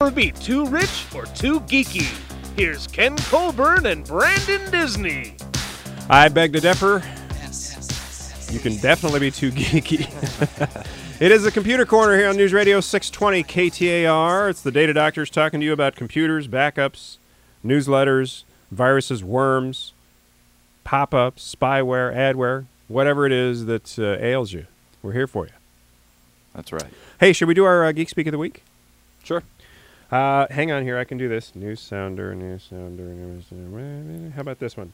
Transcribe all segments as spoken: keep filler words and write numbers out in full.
never be too rich or too geeky. Here's Ken Colburn and Brandon Disney. I beg to differ. You can definitely be too geeky. It is the Computer Corner here on News Radio six twenty K T A R. It's the Data Doctors talking to you about computers, backups, newsletters, viruses, worms, pop-ups, spyware, adware, whatever it is that uh, ails you. We're here for you. That's right. Hey, should we do our uh, Geek Speak of the Week? Sure. Uh, hang on here. I can do this. News sounder, news sounder, news sounder. How about this one?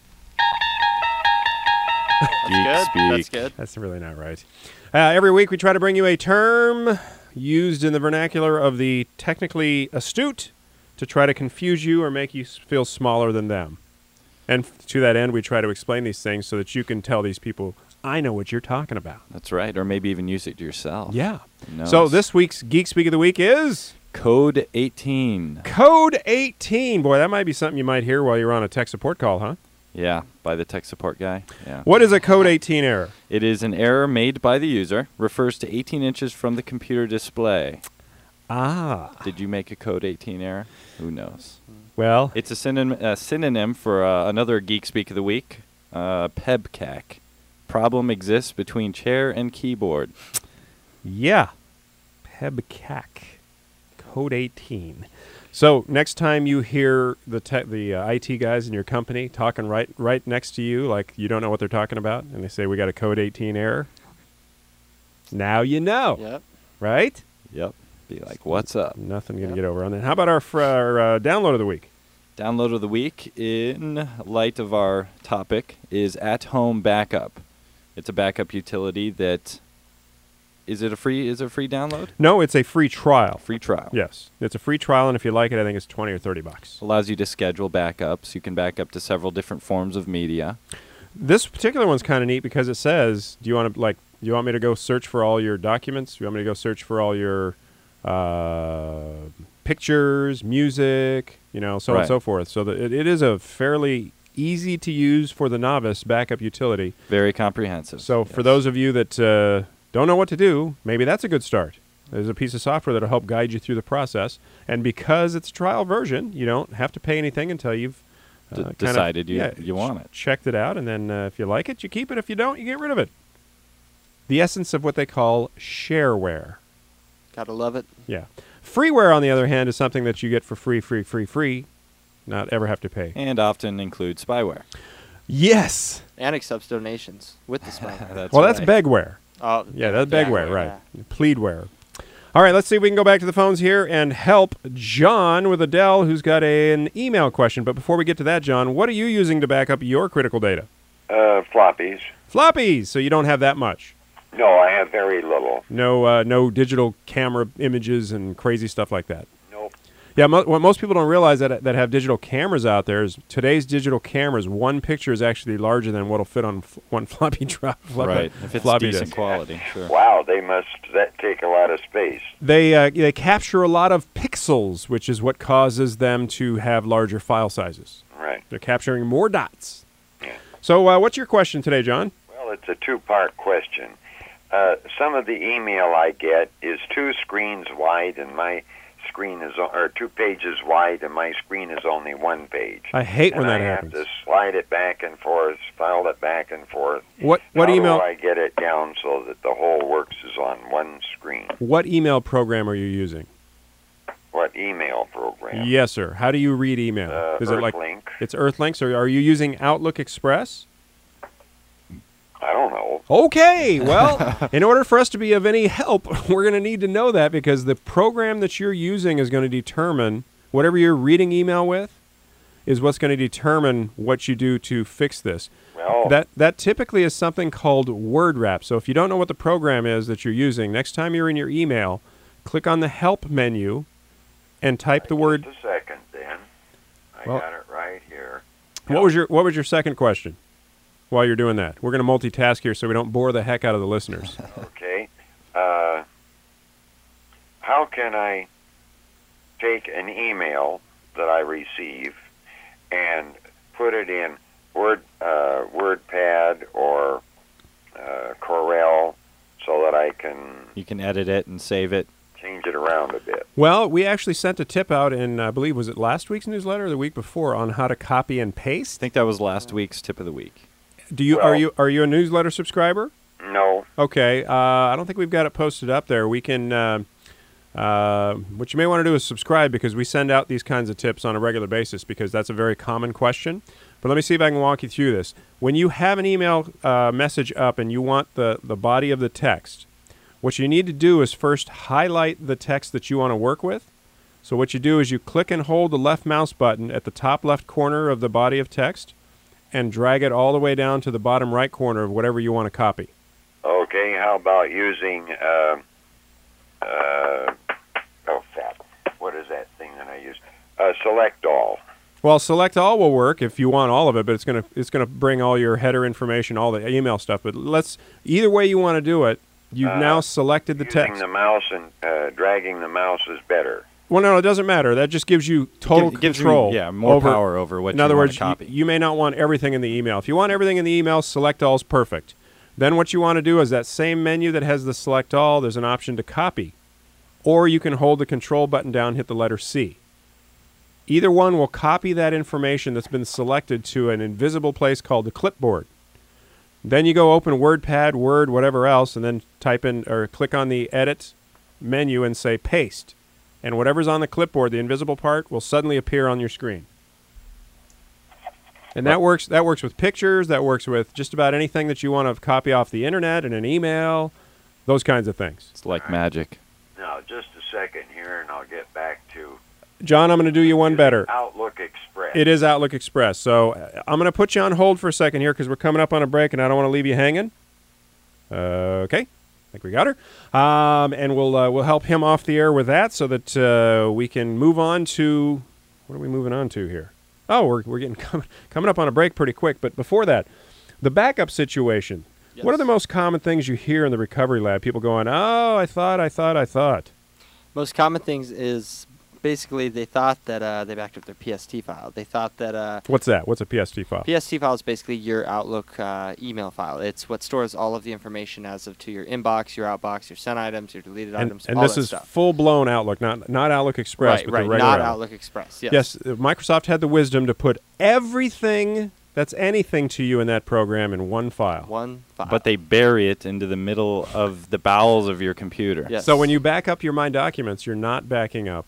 That's good. Speak. That's good. That's really not right. Uh, every week we try to bring you a term used in the vernacular of the technically astute to try to confuse you or make you s- feel smaller than them. And f- to that end, we try to explain these things so that you can tell these people, I know what you're talking about. That's right. Or maybe even use it yourself. Yeah. Who knows? So this week's Geek Speak of the Week is... Code eighteen. Code eighteen. Boy, that might be something you might hear while you're on a tech support call, huh? Yeah, by the tech support guy. Yeah. What is a Code eighteen error? It is an error made by the user, refers to eighteen inches from the computer display. Ah. Did you make a Code eighteen error? Who knows? Well, It's a synonym, a synonym for uh, another Geek Speak of the Week, uh, PEBCAC. Problem exists between chair and keyboard. yeah. PEBCAC. Code eighteen. So next time you hear the te- the uh, I T guys in your company talking right right next to you, like you don't know what they're talking about, and they say we got a Code eighteen error, now you know, Yep. right? Yep. Be like, what's up? Nothing going to Yep. get over on that. How about our, fr- our uh, download of the week? Download of the week, in light of our topic, is At Home Backup. It's a backup utility that is it a free is it a free download? No, it's a free trial. Free trial. Yes, it's a free trial, and if you like it, I think it's twenty or thirty bucks. Allows you to schedule backups. You can back up to several different forms of media. This particular one's kind of neat because it says, do you want to like, do you want me to go search for all your documents? Do you want me to go search for all your uh, pictures, music, you know, so on Right. and so forth. So that it, it is a fairly easy to use for the novice backup utility. Very comprehensive. So for Yes. those of you that uh, don't know what to do, maybe that's a good start. There's a piece of software that'll help guide you through the process. And because it's a trial version, you don't have to pay anything until you've D- uh, kind of- decided you yeah, you want it. checked it out, and then uh, if you like it, you keep it. If you don't, you get rid of it. The essence of what they call shareware. Gotta love it. Yeah. Freeware, on the other hand, is something that you get for free, free, free, free, not ever have to pay. And often includes spyware. Yes. And accepts donations with the spyware. That's Well, that's right. begware. Oh, Yeah, that's yeah, begware, right. yeah. Pleadware. All right, let's see if we can go back to the phones here and help John with Adele, who's got a, an email question. But before we get to that, John, what are you using to back up your critical data? Uh, floppies. Floppies, so you don't have that much. No, I have very little. No, uh, no digital camera images and crazy stuff like that. Nope. Yeah, mo- what most people don't realize that that have digital cameras out there is today's digital cameras. One picture is actually larger than what'll fit on f- one floppy drive. Right. If it's floppy decent disk. quality, sure. Wow, they must that take a lot of space. They uh, they capture a lot of pixels, which is what causes them to have larger file sizes. Right. They're capturing more dots. Yeah. So, uh, what's your question today, John? Well, it's a two-part question. Uh, some of the email I get is two screens wide, and my screen is o- or two pages wide, and my screen is only one page. I hate and when that I happens. have to slide it back and forth, file it back and forth. What what How email do I get it down so that the whole works is on one screen? what email program are you using? What email program? Yes, sir. How do you read email? Uh, Is it like Earthlink. it's Earthlinks, or are you using Outlook Express? I don't know. Okay, well, in order for us to be of any help, we're going to need to know that because the program that you're using is going to determine whatever you're reading email with is what's going to determine what you do to fix this. Well, That that typically is something called WordWrap. So if you don't know what the program is that you're using, next time you're in your email, click on the Help menu and type the word. Just a second, then. I Well- got it right here. What was your What was your second question? While you're doing that, we're going to multitask here so we don't bore the heck out of the listeners. Okay. Uh, how can I take an email that I receive and put it in Word, uh, WordPad or uh, Corel so that I can You can edit it and save it. change it around a bit. Well, we actually sent a tip out in, I believe, was it last week's newsletter or the week before, on how to copy and I paste. think that was last week's tip of the week. Do you Well- are you are you a newsletter subscriber? No. Okay, uh, I don't think we've got it posted up there. We can. Uh, uh, what you may want to do is subscribe, because we send out these kinds of tips on a regular basis, because that's a very common question. But let me see if I can walk you through this. When you have an email uh, message up and you want the, the body of the text, what you need to do is first highlight the text that you want to work with. So what you do is you click and hold the left mouse button at the top left corner of the body of text and drag it all the way down to the bottom right corner of whatever you want to copy. Okay, how about using, uh, uh, oh, fat. What is that thing that I use? Uh, select all. Well, select all will work if you want all of it, but it's gonna it's gonna bring all your header information, all the email stuff. But let's either way you want to do it. You've Uh, now selected the Using text. the mouse and uh, dragging the mouse is better. Well, no, it doesn't matter. That just gives you total Give- gives me, control. yeah, more over, power over what In you other wanna words, copy. You, you may not want everything in the email. If you want everything in the email, select all is perfect. Then what you want to do is that same menu that has the select all, there's an option to copy. Or you can hold the control button down and hit the letter C. Either one will copy that information that's been selected to an invisible place called the clipboard. Then you go open WordPad, Word, whatever else, and then type in or click on the edit menu and say paste. And whatever's on the clipboard, the invisible part, will suddenly appear on your screen. And that works that works with pictures, that works with just about anything that you want to copy off the internet and an email, those kinds of things. It's like magic. Now, just a second here, and I'll get back to John, I'm going to do you one better. Outlook Express. It is Outlook Express. So uh, I'm going to put you on hold for a second here because we're coming up on a break and I don't want to leave you hanging. Uh, okay. I think we got her. Um, and we'll uh, we'll help him off the air with that so that uh, we can move on to, what are we moving on to here? Oh, we're we're getting com- coming up on a break pretty quick. But before that, the backup situation. Yes. What are the most common things you hear in the recovery lab? People going, oh, I thought, I thought, I thought. Most common things is basically they thought that uh, they backed up their P S T file. They thought that uh, What's that? What's a P S T file? P S T file is basically your Outlook uh, email file. It's what stores all of the information as of to your inbox, your outbox, your sent items, your deleted And, items, and all this that is stuff. full-blown Outlook, not not Outlook Express, right, but right, the regular not Outlook. Outlook Express. Yes. Yes, uh, Microsoft had the wisdom to put everything that's anything to you in that program in one file. One file. But they bury it into the middle of the bowels of your computer. Yes. So when you back up your My Documents, you're not backing up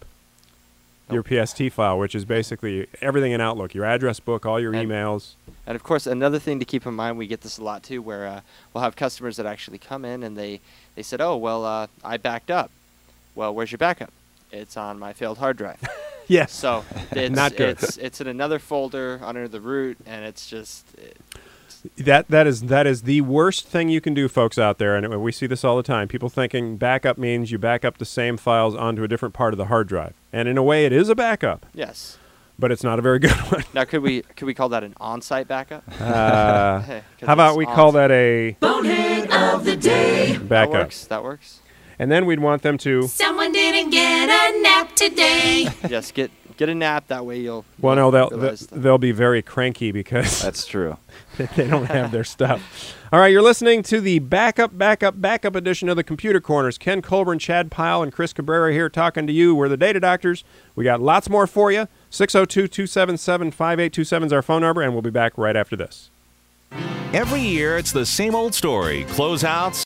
your P S T file, which is basically everything in Outlook, your address book, all your And- emails. And of course, another thing to keep in mind, we get this a lot too, where uh, we'll have customers that actually come in and they, they said, oh, well, uh, I backed up. Well, where's your backup? It's on my failed hard drive. Yes. So it's, Not good. it's it's in another folder under the root, and it's just it, That that is that is the worst thing you can do, folks out there, and we see this all the time. People thinking backup means you back up the same files onto a different part of the hard drive, and in a way, it is a backup, yes. but it's not a very good one. Now, could we could we call that an on-site backup? Uh, 'Cause how about it's we on- call that a Bonehead of the day. That backup? works. That works. And then we'd want them to. Someone didn't get a nap today. Yes. Get get a nap. That way you'll. Well, no, you'll they'll realize they'll they'll be very cranky because That's true. they don't have their stuff. All right, you're listening to the backup, backup, backup edition of the Computer Corners. Ken Colburn, Chad Pyle, and Chris Cabrera here talking to you. We're the Data Doctors. We got lots more for you. six oh two, two seven seven, five eight two seven is our phone number, and we'll be back right after this. Every year, it's the same old story. Closeouts,